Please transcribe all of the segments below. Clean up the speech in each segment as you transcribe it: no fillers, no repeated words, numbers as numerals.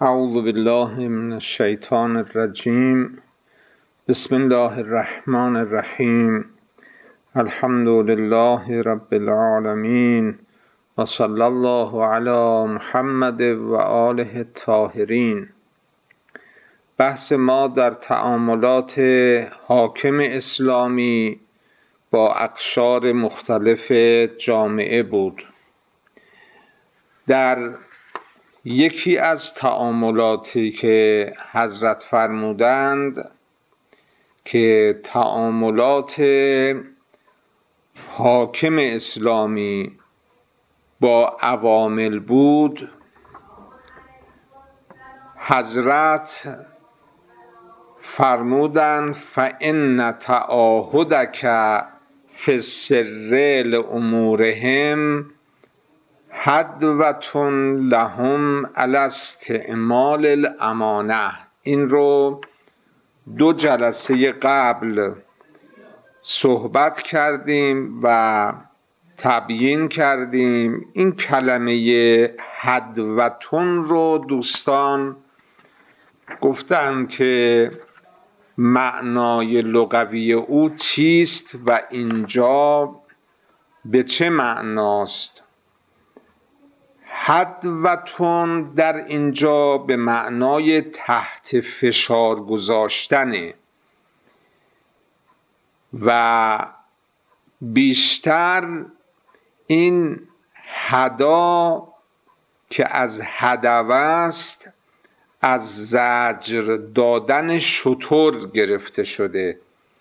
اعوذ بالله من الشیطان الرجیم. بسم الله الرحمن الرحیم. الحمد لله رب العالمین و صلی الله علی محمد و آله الطاهرین. بحث ما در تعاملات حاکم اسلامی با اقشار مختلف جامعه بود. در یکی از تعاملاتی که حضرت فرمودند که تعاملات حاکم اسلامی با عوامل بود، حضرت فرمودند فإن تعاهدک فی السر لأمورهم حدوة لهم علی استعمال الامانه. این رو 2 جلسه قبل صحبت کردیم و تبیین کردیم. این کلمه حدوة رو دوستان گفتند که معنای لغوی او چیست و اینجا به چه معناست. حدوة در اینجا به معنای تحت فشار گذاشتنه و بیشتر این حدا که از هدوه است از زجر دادن شتر گرفته شده.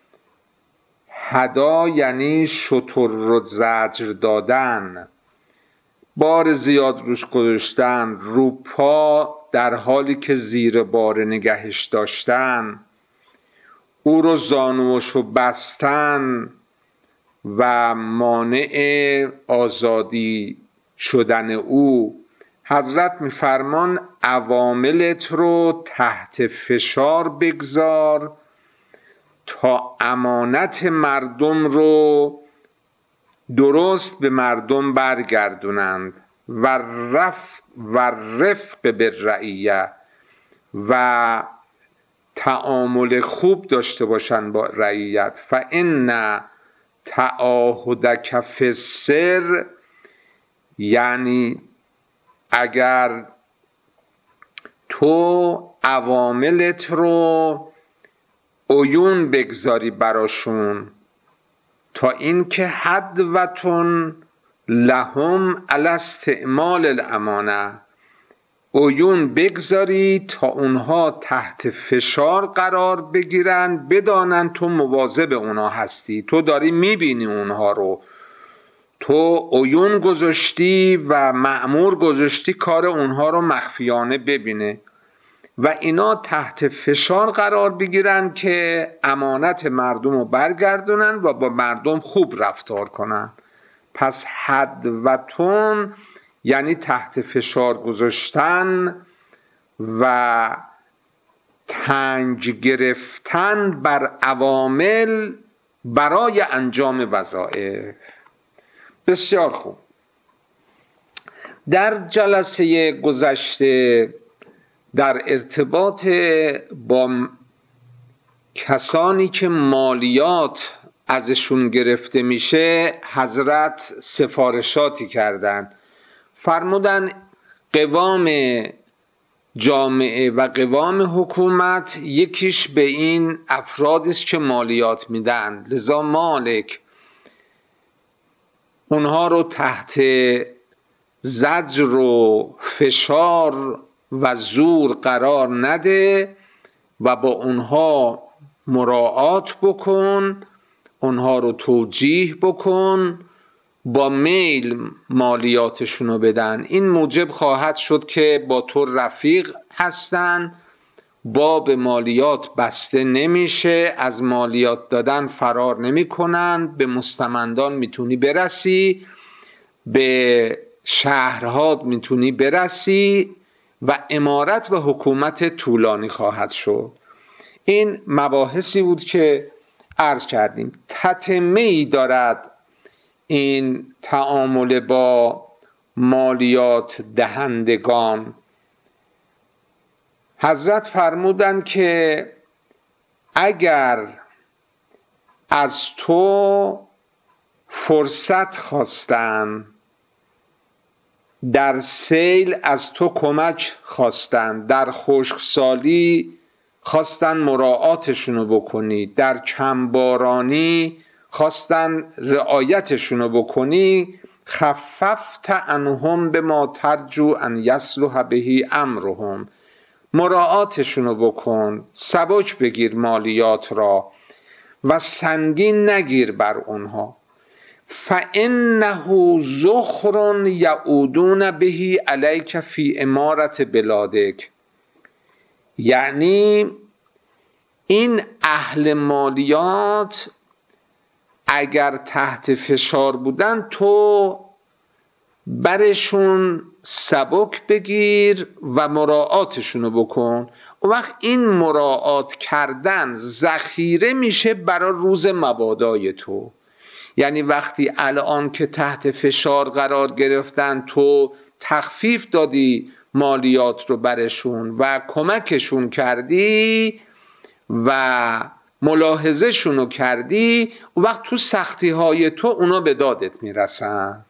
حدا یعنی شتر رو زجر دادن، بار زیاد روش گذاشتن، رو پا در حالی که زیر بار نگهش داشتن، او رو زانوشو بستن و مانع آزادی شدن او. حضرت میفرمان عواملت رو تحت فشار بگذار تا امانت مردم رو درست به مردم برگردونند و رفق بالرعیه و تعامل خوب داشته باشند با رعیت. فإن تعاهدک فی السر، یعنی اگر تو عواملت رو عیون بگذاری براشون تا اینکه حدوة لهم علی استعمال الامانه، عیون بگذاری تا اونها تحت فشار قرار بگیرن، بدانن تو مواظب اونها هستی، تو داری میبینی اونها رو، تو عیون گذاشتی و مأمور گذاشتی کار اونها رو مخفیانه ببینه و اینا تحت فشار قرار بگیرن که امانت مردم رو برگردونن و با مردم خوب رفتار کنن. پس حدوة یعنی تحت فشار گذاشتن و تنگ گرفتن بر عوامل برای انجام وظایف. بسیار خوب. در جلسه گذشته در ارتباط با کسانی که مالیات ازشون گرفته میشه حضرت سفارشاتی کردند. فرمودن قوام جامعه و قوام حکومت یکیش به این افرادی است که مالیات میدن، لذا مالک اونها رو تحت زجر و فشار و زور قرار نده و با اونها مراعات بکن، اونها رو توجیه بکن، با میل مالیاتشونو بدن. این موجب خواهد شد که با تو رفیق هستن، باب مالیات بسته نمیشه، از مالیات دادن فرار نمی کنن، به مستمندان میتونی برسی، به شهرها میتونی برسی و امارت و حکومت طولانی خواهد شد. این مباحثی بود که عرض کردیم. تتمه‌ای دارد این تعامل با مالیات دهندگان. حضرت فرمودند که اگر از تو فرصت خواستن، در سیل از تو کمک خواستن، در خشکسالی خواستن مراعاتشونو بکنی، در کمبارانی خواستن رعایتشونو بکنی، خففت عنهم بما ترجو ان یصلح به امرهم، مراعاتشونو بکن، سبک بگیر مالیات را و سنگین نگیر بر اونها. فانه ذخر یعودون به علیک فی امارت بلادک، یعنی این اهل مالیات اگر تحت فشار بودن تو برشون سبک بگیر و مراعاتشونو بکن. اون وقت این مراعات کردن ذخیره میشه برای روز مبادای تو. یعنی وقتی الان که تحت فشار قرار گرفتن تو تخفیف دادی مالیات رو برشون و کمکشون کردی و ملاحظه شونو کردی، اون وقت تو سختی های تو اونا به دادت میرسن.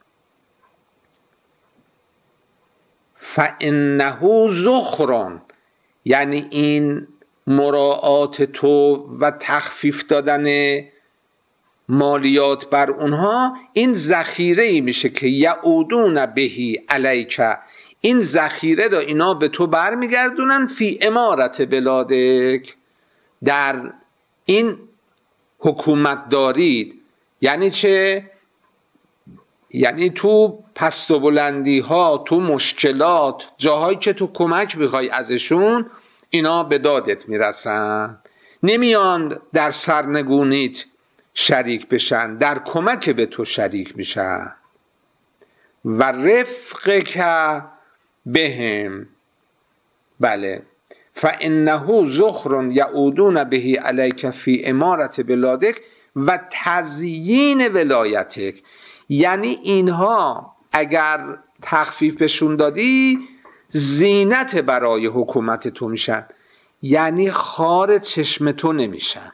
فانه ذخر، یعنی این مراعات تو و تخفیف دادن مالیات بر اونها این ذخیره ای میشه که یعودون بهی علیک، این ذخیره را اینا به تو برمیگردونن فی امارت بلادک، در این حکومت دارید. یعنی چه؟ یعنی تو پست و بلندی ها، تو مشکلات، جاهایی که تو کمک میخوای ازشون، اینا به دادت میرسن، نمیان در سرنگونیت شریک بشن، در کمک به تو شریک میشن. و رفقک بهم، بله، فانه ذخر یعودون به علیک فی امارت بلادک و تزیین ولایتک، یعنی اینها اگر تخفیفشون دادی زینت برای حکومت تو میشن، یعنی خار چشم تو نمیشن،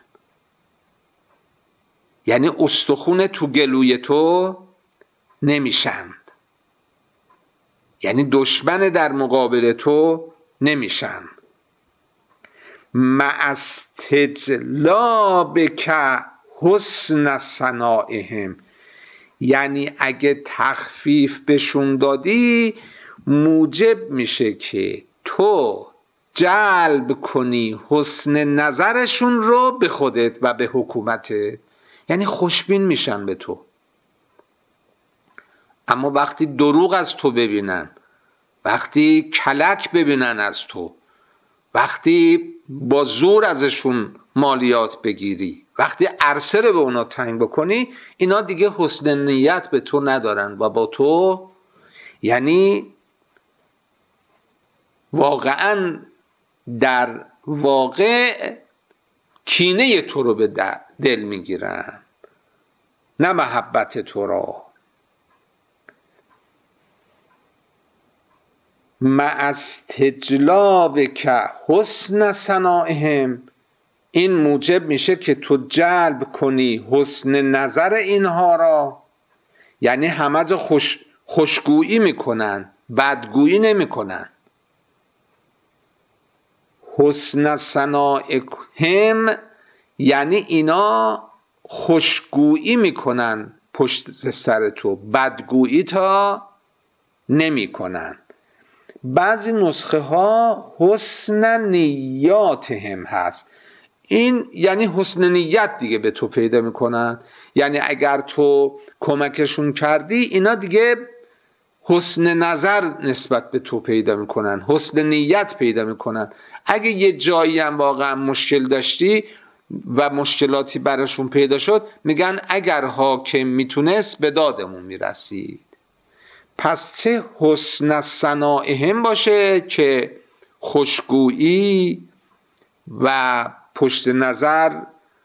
یعنی استخون تو گلوی تو نمیشند، یعنی دشمن در مقابل تو نمیشن. مع استجلابک حسن صنائهم، یعنی اگه تخفیف بهشون دادی موجب میشه که تو جلب کنی حسن نظرشون رو به خودت و به حکومتت، یعنی خوشبین میشن به تو. اما وقتی دروغ از تو ببینن، وقتی کلک ببینن از تو، وقتی با زور ازشون مالیات بگیری، وقتی عرصه رو به اونا تنگ بکنی، اینا دیگه حسن نیت به تو ندارن و با تو یعنی واقعا در واقع کینه تو رو به دل میگیرن، نه محبت تو را. مع استجلابک حسن صنائهم، این موجب میشه که تو جلب کنی حسن نظر اینها را، یعنی همه جا خوشگویی میکنن، بدگویی نمیکنن. حسن صنائهم یعنی اینا خوشگویی میکنن پشت سر تو، بدگویی تا نمیکنن. بعضی نسخه ها حسن نیاتهم هست، این یعنی حسن نیت دیگه به تو پیدا میکنن، یعنی اگر تو کمکشون کردی اینا دیگه حسن نظر نسبت به تو پیدا میکنن، حسن نیت پیدا میکنن. اگه یه جایی هم واقعا مشکل داشتی و مشکلاتی براشون پیدا شد، میگن اگر حاکم میتونست به دادمون میرسید. پس چه حسن صنائهم باشه که خوشگویی و پشت نظر،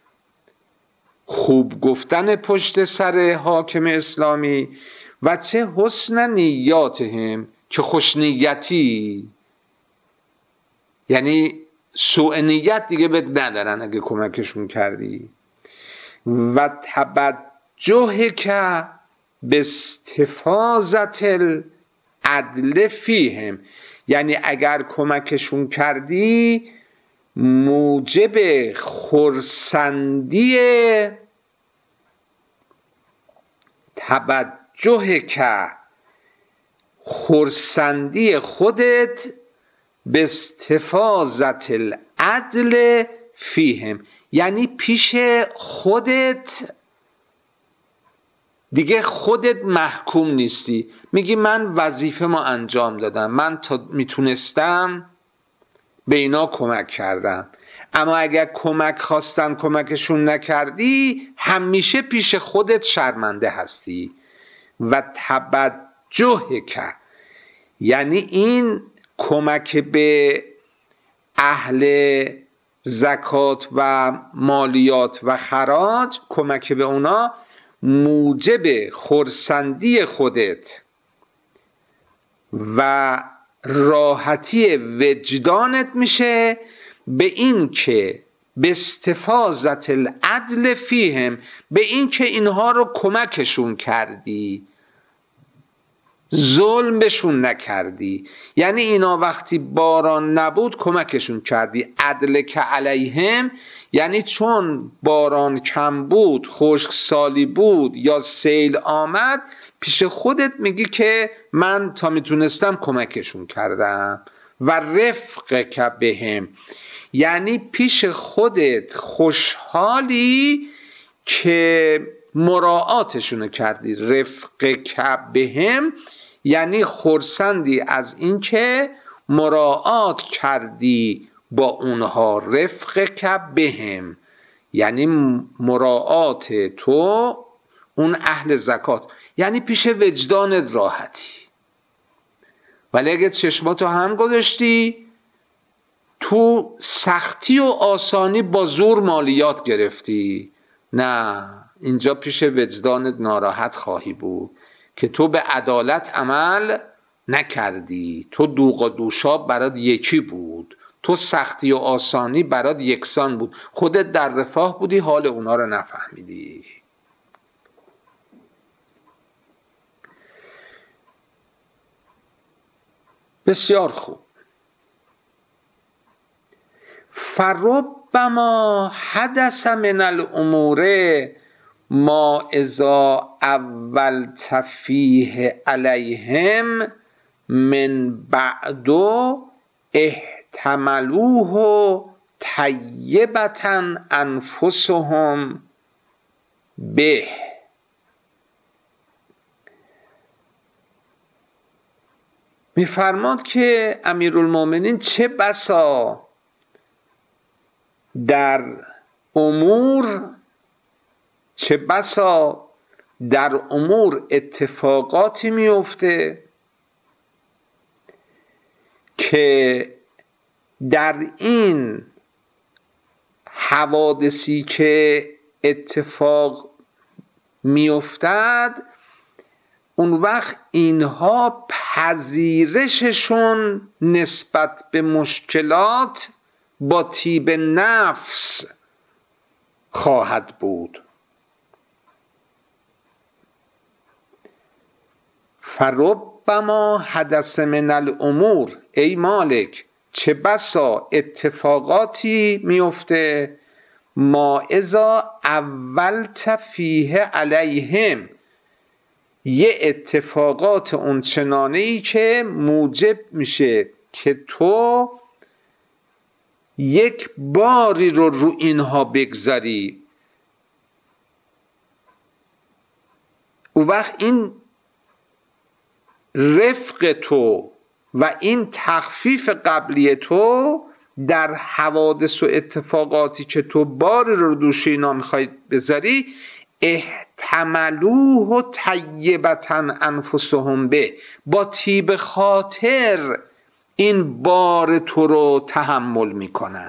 خوب گفتن پشت سر حاکم اسلامی، و چه حسن نیاتهم که خوشنیتی یعنی سوء نیت دیگه بهت ندارن اگه کمکشون کردی. و توجه که به استفاضت العدل فیهم، یعنی اگر کمکشون کردی موجب خرسندی، توجه که خرسندی خودت به استفاضت العدل فیهم، یعنی پیش خودت دیگه خودت محکوم نیستی، میگی من وظیفه ما انجام دادم، من تا میتونستم به اینا کمک کردم، اما اگر کمک خواستن کمکشون نکردی همیشه پیش خودت شرمنده هستی. و توجه که یعنی این کمک به اهل زکات و مالیات و خراج، کمک به اونا موجب خرسندی خودت و راحتی وجدانت میشه، به این که به استفاضت العدل فیهم، به این که اینها رو کمکشون کردی، ظلم بهشون نکردی. یعنی اینا وقتی باران نبود کمکشون کردی. عدل که علیهم یعنی چون باران کم بود، خشکسالی بود یا سیل آمد، پیش خودت میگی که من تا میتونستم کمکشون کردم. و رفق که بهم یعنی پیش خودت خوشحالی که مراعاتشون کردی. رفق که بهم یعنی خرسندی از این که مراعات کردی با اونها. رفق که بهم یعنی مراعات تو اون اهل زکات، یعنی پیش وجدانت راحتی. ولی اگه چشماتو هم گذاشتی تو سختی و آسانی با زور مالیات گرفتی، نه، اینجا پیش وجدانت ناراحت خواهی بود که تو به عدالت عمل نکردی، تو دوغ و دوشاب برات یکی بود، تو سختی و آسانی برات یکسان بود، خودت در رفاه بودی حال اونا رو نفهمیدی. بسیار خوب. فربما حدث من الامور ما اذا اولت فیه علیهم من بعد احتملوه طیبة انفسهم به. میفرماد که امیرالمومنین چه بسا در امور اتفاقاتی میفته که در این حوادثی که اتفاق میافتد اون وقت اینها پذیرششون نسبت به مشکلات با طیب نفس خواهد بود. فربما حدث من الامور، ای مالک چه بسا اتفاقاتی میفته ما اذا اولت فیه علیهم، یه اتفاقات اون چنانه‌ای که موجب میشه که تو یک باری رو اینها بگذاری. اون وقت این رفق تو و این تخفیف قبلی تو در حوادث و اتفاقاتی که تو باری رو دوش اینا میخوای بذاری، احتملوه طیبة انفسهم به، با طیب خاطر این بار تو رو تحمل میکنن.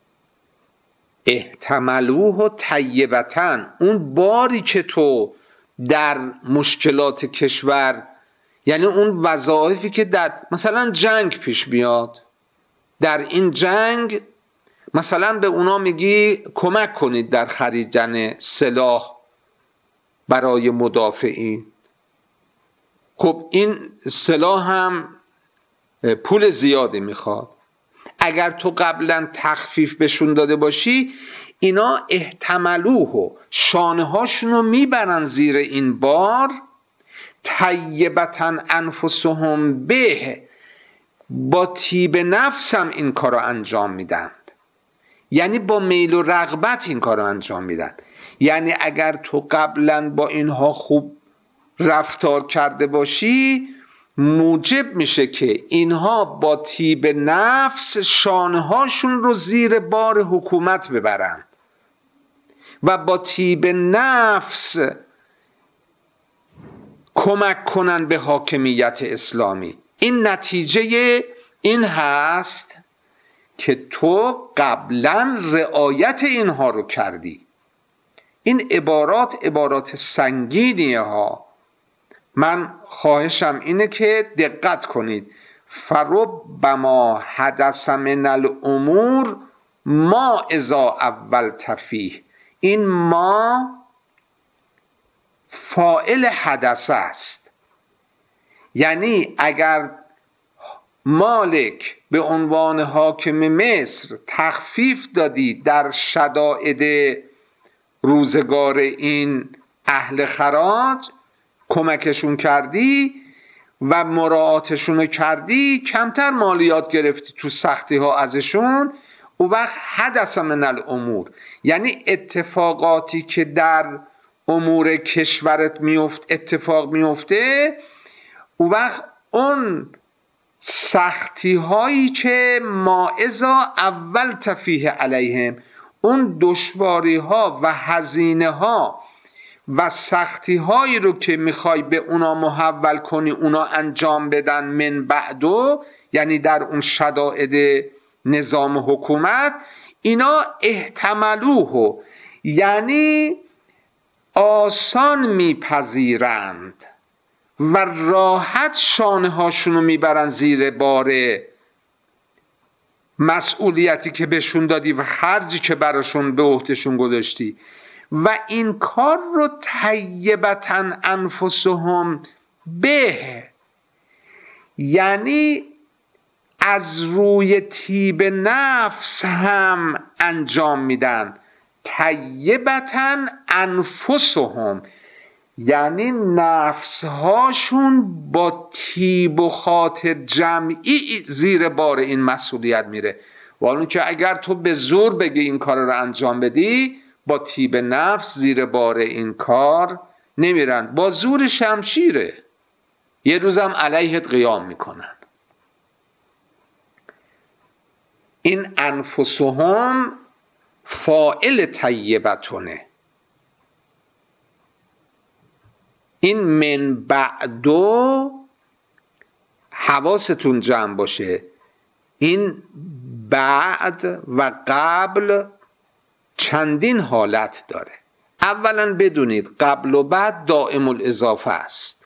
احتملوه طیبة، اون باری که تو در مشکلات کشور، یعنی اون وظایفی که در مثلا جنگ پیش میاد، در این جنگ مثلا به اونا میگی کمک کنید در خریدن سلاح برای مدافعین. خب این سلاح هم پول زیادی میخواد. اگر تو قبلا تخفیف بهشون داده باشی، اینا احتملوه و شانه هاشونو میبرن زیر این بار. طیبتن انفسهم به، با طیب نفس هم این کارو انجام میدن، یعنی با میل و رغبت این کارو انجام میدن. یعنی اگر تو قبلا با اینها خوب رفتار کرده باشی، موجب میشه که اینها با طیب نفس شانه هاشون رو زیر بار حکومت ببرن و با طیب نفس کمک کنن به حاکمیت اسلامی. این نتیجه این هست که تو قبلا رعایت اینها رو کردی. این عبارات سنگینیه ها. من خواهشم اینه که دقت کنید. فربما حدث من الامور ما اذا اولت فیه، این ما فاعل حدث است. یعنی اگر مالک به عنوان حاکم مصر تخفیف دادی در شدائد روزگار این اهل خراج، کمکشون کردی و مراعاتشون کردی، کمتر مالیات گرفتی تو سختی ها ازشون، او وقت حدث من الامور، یعنی اتفاقاتی که در امور کشورت اتفاق میفته، او وقت اون سختی هایی که ماعزا اول تفیه علیهم، اون دشواری ها و هزینه ها و سختی هایی رو که میخوای به اونا محول کنی، اونا انجام بدن من بعدو، یعنی در اون شدائد نظام حکومت، اینا احتملوه، یعنی آسان میپذیرند و راحت شانه هاشونو میبرن زیر بار مسئولیتی که بهشون دادی و خرجی که براشون به عهدهشون گذاشتی. و این کار رو طیبتن انفسهم به، یعنی از روی طیب نفس هم انجام میدن. طیبتن انفسهم یعنی نفسهاشون با طیب و خاطر جمعی زیر بار این مسئولیت میره. ولی که اگر تو به زور بگی این کار رو انجام بدی، با طیب نفس زیر بار این کار نمیرن، با زور شمشیره یه روزم علیهت قیام میکنن. این انفسهم فاعل طیبتونه. این من بعدو حواستون جمع باشه، این بعد و قبل چندین حالت داره. اولا بدونید قبل و بعد دائم الاضافه است.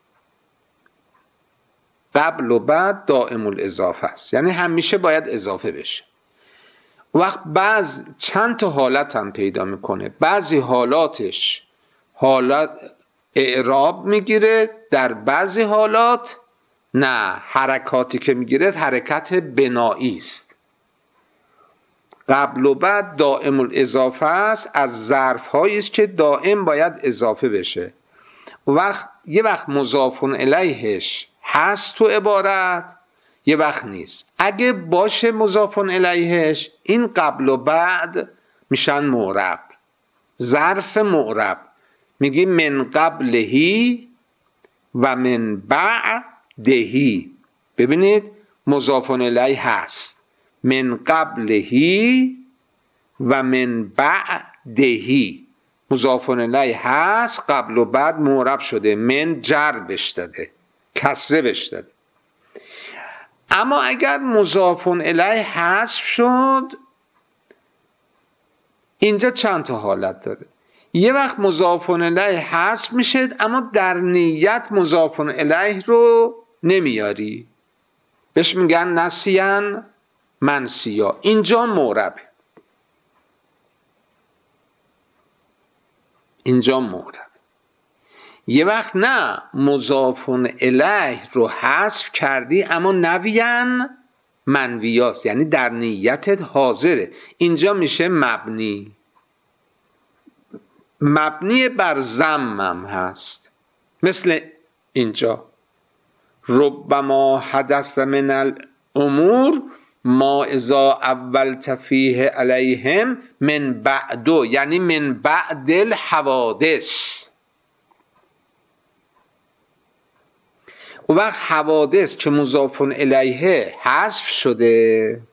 قبل و بعد دائم الاضافه است، یعنی همیشه باید اضافه بشه. وقت چند تا حالت هم پیدا میکنه. بعضی حالاتش حالت اعراب میگیره، در بعضی حالات نه، حرکاتی که میگیره حرکت بنایی است. قبل و بعد دائم الاضافه است، از ظرف هایی است که دائم باید اضافه بشه. یه وقت مضاف الیهش هست تو عبارت، یه وقت نیست. اگه باشه مضاف الیهش، این قبل و بعد میشن معرب، ظرف معرب. میگی من قبلهی و من بعدهی. ببینید مضاف الیه هست، من قبلهی و من بعدهی. مضاف الیه هست، قبل و بعد معرب شده، من جر بش داده، کسره بش داده. اما اگر مضاف الیه حذف شد، اینجا چند تا حالت داره. یه وقت مضاف الیه حذف میشه اما در نیت مضاف الیه رو نمیاری، بهش میگن نسیان منسیا. اینجا معربه، اینجا معرب. یه وقت نه مضاف الیه رو حذف کردی اما نویان منویاست، یعنی در نیتت حاضره، اینجا میشه مبنی. مبنی بر ضمم هست، مثل اینجا ربما حدث من الامور ما اذا اولت فیه علیهم من بعدو، یعنی من بعد الحوادث. و وقت حوادث که مضاف الیه حذف شده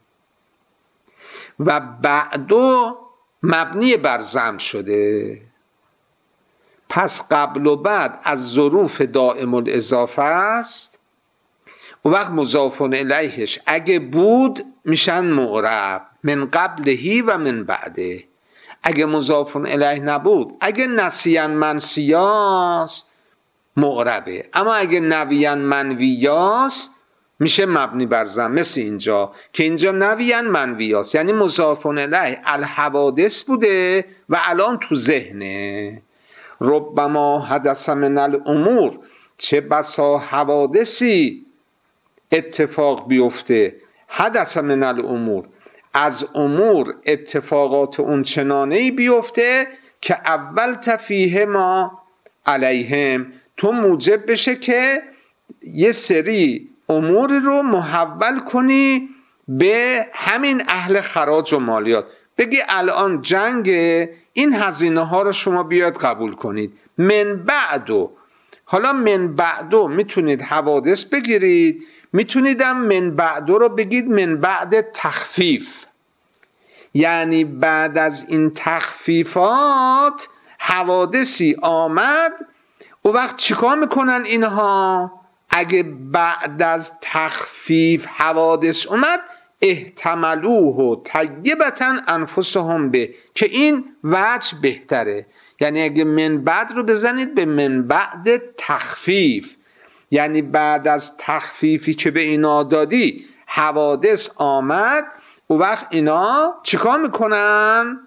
و بعدو مبنی بر ضم شده، پس قبل و بعد از ظروف دائم الاضافه است. و وقت مضاف الیهش اگه بود میشن معرب، من قبلهی و من بعده. اگه مضاف الیه نبود، اگه نسیان منسیاس معربه، اما اگه نویان منویاس میشه مبنی بر ضم، مثل اینجا که اینجا نویان منویاس یعنی مضاف الیه الحوادث بوده و الان تو ذهنه. ربما حدث من الامور، چه بسا حوادثی اتفاق بیفته، حدث من الامور، از امور اتفاقات اون چنانهی بیفته که اول تفیه ما علیهم، تو موجب بشه که یه سری امور رو محول کنی به همین اهل خراج و مالیات، بگی الان جنگ، این هزینه ها رو شما بیاد قبول کنید. من بعدو، حالا من بعدو میتونید حوادث بگیرید، میتونیدم من بعدو رو بگید من بعد تخفیف، یعنی بعد از این تخفیفات حوادثی آمد. و وقت چیکار میکنن اینها؟ اگه بعد از تخفیف حوادث اومد احتملوه طیبتا انفسهم به، که این وجه بهتره. یعنی اگه من بعد رو بزنید به من بعد تخفیف، یعنی بعد از تخفیفی که به اینا دادی حوادث آمد، و وقت اینا چیکار میکنن؟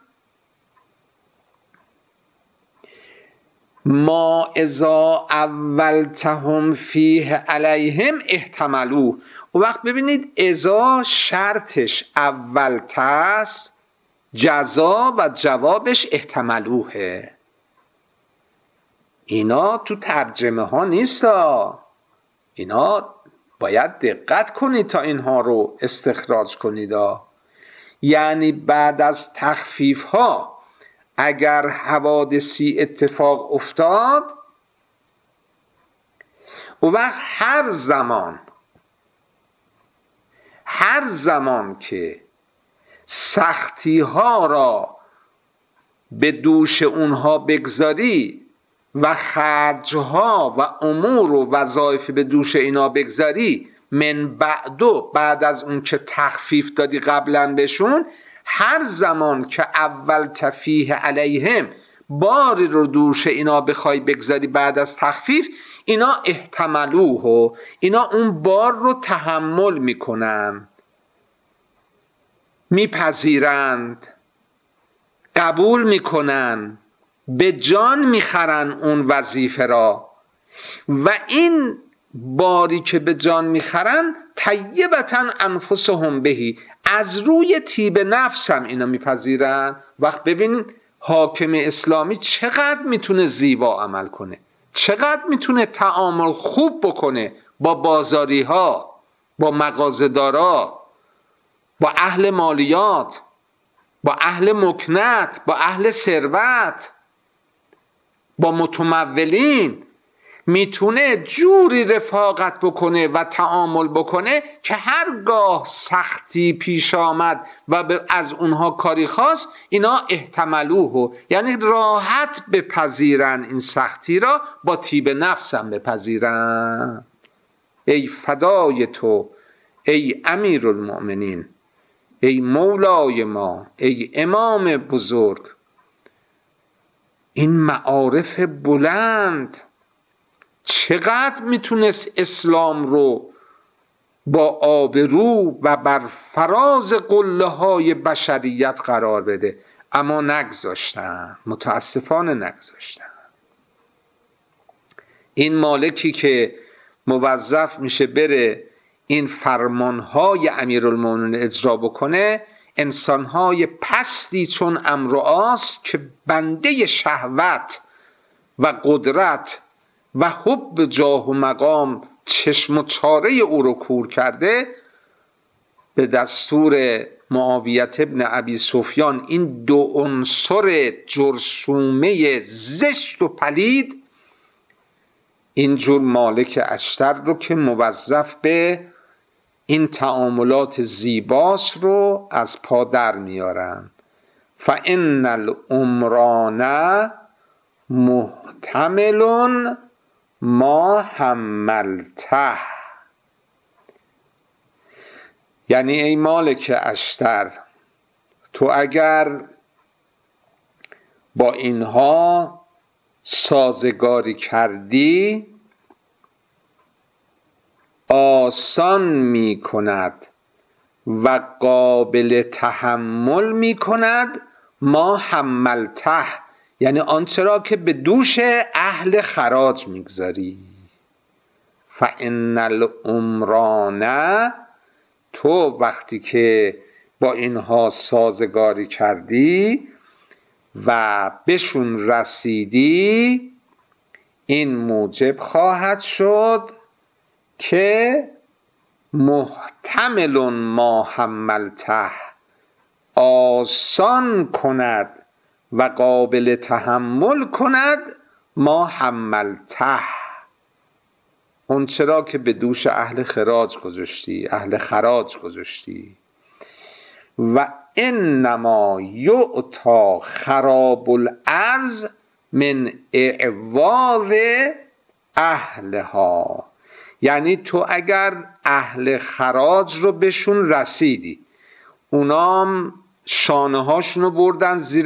ما اذا اولتهم فیه علیهم احتملوه. و وقت ببینید اذا شرطش اولتست، جزا و جوابش احتملوه. اینا تو ترجمه ها نیست، اینا باید دقت کنید تا اینها رو استخراج کنید. یعنی بعد از تخفیف ها اگر حوادثی اتفاق افتاد، و وقت هر زمان که سختی ها را به دوش اونها بگذاری و خرجها و امور و وظایف به دوش اینا بگذاری، من بعدو، بعد از اون که تخفیف دادی قبلا بهشون، هر زمان که اول تفیه علیهم باری رو دوش اینا بخوای بگذاری بعد از تخفیف، اینا احتملوه، اینا اون بار رو تحمل میکنن، میپذیرند، قبول میکنن، به جان میخرن اون وظیفه را. و این باری که به جان میخرن طیبتا انفسهم بهی، از روی طیب نفس هم اینا میپذیرن. وقت ببینید حاکم اسلامی چقدر میتونه زیبا عمل کنه، چقدر میتونه تعامل خوب بکنه با بازاری ها، با مغازه‌دارا، با اهل مالیات، با اهل مکنت، با اهل ثروت، با متمولین. میتونه جوری رفاقت بکنه و تعامل بکنه که هرگاه سختی پیش آمد و از اونها کاری خواست، اینا احتملوه، یعنی راحت بپذیرن این سختی را، با طیب نفس هم بپذیرن. ای فدای تو ای امیر المؤمنین، ای مولای ما، ای امام بزرگ. این معارف بلند چقدر میتونست اسلام رو با آبرو و بر فراز قله های بشریت قرار بده، اما نگذاشتن، متاسفانه نگذاشتن. این مالکی که موظف میشه بره این فرمانهای امیرالمومنین اجرا بکنه، انسانهای پستی چون امرؤاس که بنده شهوت و قدرت و حب جاه و مقام چشم و چاره او رو کور کرده، به دستور معاویه ابن ابی سفیان این دو عنصر جرثومه زشت و پلید اینجور مالک اشتر رو که موظف به این تعاملات زیباست رو از پا در میارن. فإن العمران محتمل ما حملته، یعنی ای مالک اشتر، تو اگر با اینها سازگاری کردی آسان می کند و قابل تحمل می کند ما حملته، یعنی آنچه را که به دوش اهل خراج میگذاری. فإن العمران، تو وقتی که با اینها سازگاری کردی و بهشون رسیدی، این موجب خواهد شد که محتمل ما حملته، آسان کند و قابل تحمل کند ما حملته، اون چرا که به دوش اهل خراج گذاشتی، اهل خراج گذاشتی. و انما یعطا خراب الارض من اعواض اهلها، یعنی تو اگر اهل خراج رو بهشون رسیدی، اونام شانه هاشونو بردن زیر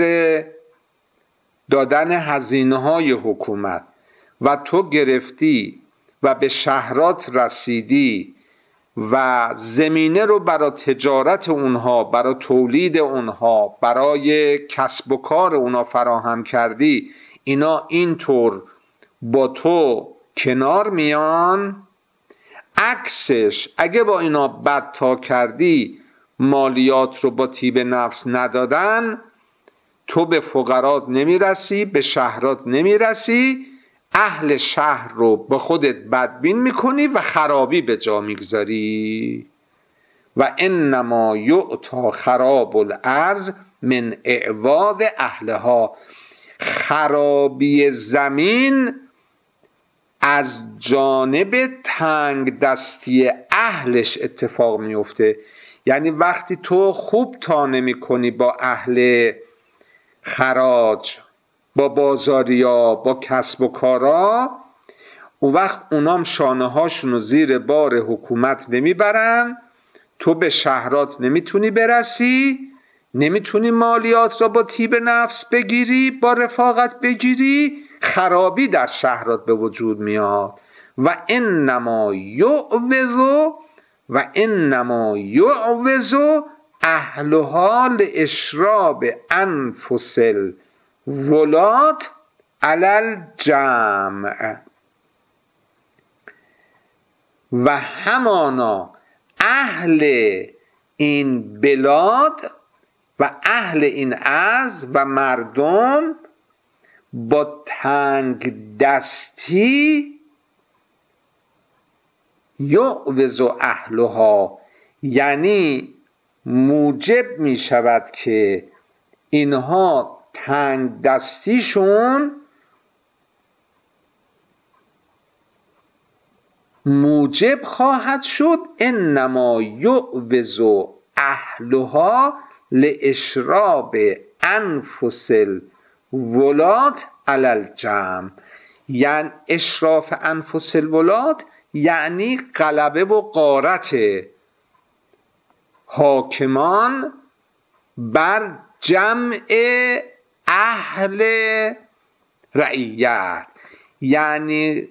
دادن هزینه های حکومت و تو گرفتی و به شهرات رسیدی و زمینه رو برای تجارت اونها، برای تولید اونها، برای کسب و کار اونها فراهم کردی، اینا اینطور با تو کنار میان. عکسش اگه با اینا بد تا کردی، مالیات رو با طیب نفس ندادن، تو به فقرات نمیرسی، به شهرات نمیرسی، اهل شهر رو به خودت بدبین میکنی و خرابی به جا میگذاری. و انما یعطا خراب الارض من اعواض اهلها، خرابی زمین از جانب تنگ دستی اهلش اتفاق میفته. یعنی وقتی تو خوب تا نمی کنی با اهل خراج، با بازاریا، با کسب و کارا، اون وقت اونام شانه هاشونو زیر بار حکومت نمیبرن، تو به شهرات نمیتونی برسی، نمیتونی مالیات را با طیب نفس بگیری، با رفاقت بگیری، خرابی در شهرات به وجود میاد. و انما یعوز اهلها لاشراب انفس الولاة علی الجمع، و همانا اهل این بلاد و اهل این ارض و مردم با تنگ دستی یعوز اهلها، یعنی موجب می شود که اینها تنگ دستیشون موجب خواهد شد انما یعوز اهلها لاشراب انفس الولاة علی الجمع، یعنی اشراف انفس الولاة یعنی غلبه و غارت حاکمان بر جمع اهل رعیت. یعنی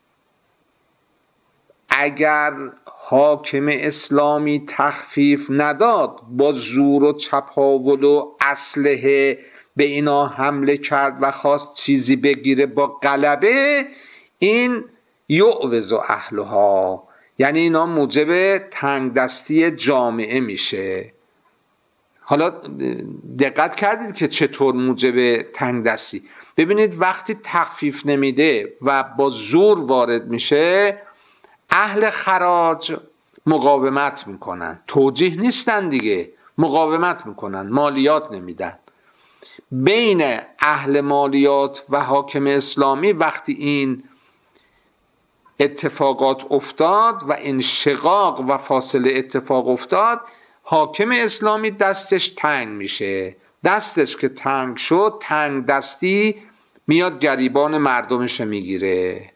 اگر حاکم اسلامی تخفیف نداد، با زور و چپاول و اسلحه به اینا حمله کرد و خواست چیزی بگیره با غلبه، این یعوز اهلها، یعنی اینا موجب تنگ دستی جامعه میشه. حالا دقت کردید که چطور موجب تنگ دستی؟ ببینید وقتی تخفیف نمیده و با زور وارد میشه، اهل خراج مقاومت میکنن، توجیه نیستن دیگه، مقاومت میکنن، مالیات نمیدن. بین اهل مالیات و حاکم اسلامی وقتی این اتفاقات افتاد و انشقاق و فاصله اتفاق افتاد، حاکم اسلامی دستش تنگ میشه. دستش که تنگ شد، تنگ دستی میاد گریبان مردمش میگیره.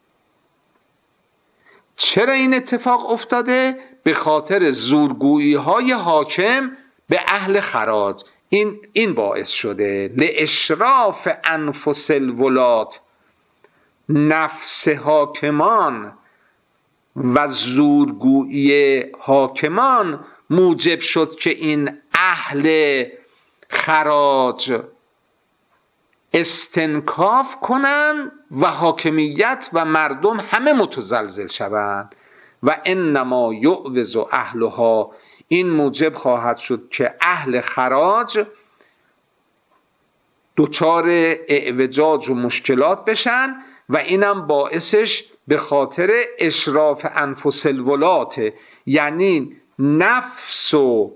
چرا این اتفاق افتاده؟ به خاطر زورگویی های حاکم به اهل خراج. این باعث شده. لاشراف انفس الولات، نفس حاکمان و زورگویی حاکمان موجب شد که این اهل خراج استنکاف کنن و حاکمیت و مردم همه متزلزل شوند. و انما یعوز اهلها، این موجب خواهد شد که اهل خراج دچار اعوجاج و مشکلات بشن و اینم باعثش به خاطر اشراف انفس الولات، یعنی نفس و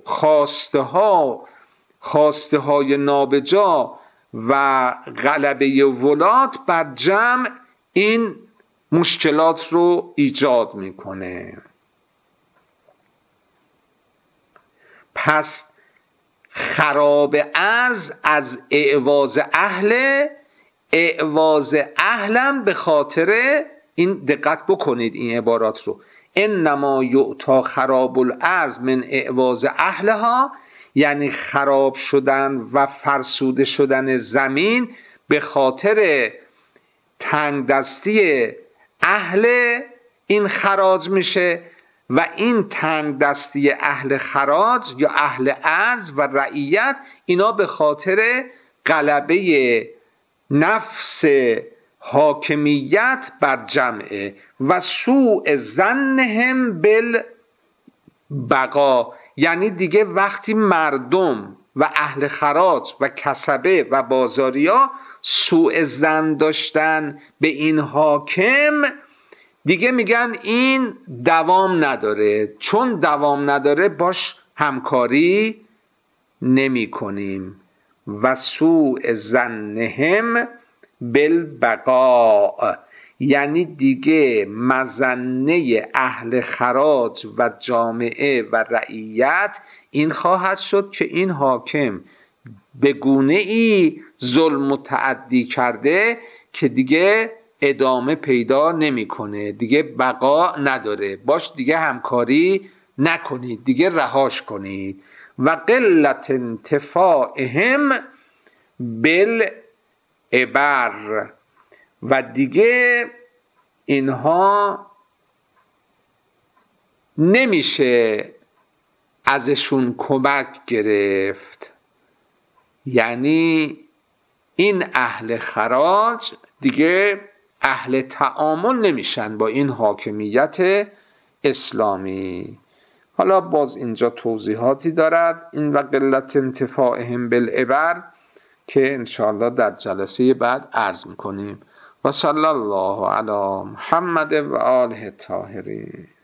خواسته های نابجا و غلبه ولات بر جمع این مشکلات رو ایجاد میکنه. پس خراب ارض از اعواز اهلم به خاطر این، دقت بکنید این عبارات رو، انما یعطا خراب الارض من اعواز اهلها، یعنی خراب شدن و فرسوده شدن زمین به خاطر تنگ دستی اهل این خراج میشه. و این تنگ دستی اهل خراج یا اهل ارض و رعیت، اینا به خاطر غلبه نفس حاکمیت بر جمعه و سوء ظنهم بالبقا، یعنی دیگه وقتی مردم و اهل خراج و کسبه و بازاریا سوء ظن داشتن به این حاکم، دیگه میگن این دوام نداره، چون دوام نداره باش همکاری نمی کنیم. و سوء ظنهم بالبقاء، یعنی دیگه مظنه اهل خراج و جامعه و رعیت این خواهد شد که این حاکم به گونه ای ظلم و تعدی کرده که دیگه ادامه پیدا نمیکنه، دیگه بقا نداره، باش دیگه همکاری نکنید، دیگه رهاش کنید. و قلت انتفاعهم بالعبر، و دیگه اینها نمیشه ازشون کمک گرفت. یعنی این اهل خراج دیگه اهل تعامل نمیشن با این حاکمیت اسلامی. حالا باز اینجا توضیحاتی دارد این و قلت انتفاعهم بالعبر که انشاءالله در جلسه بعد عرض میکنیم. و صلی الله علی محمد و آله الطاهرین.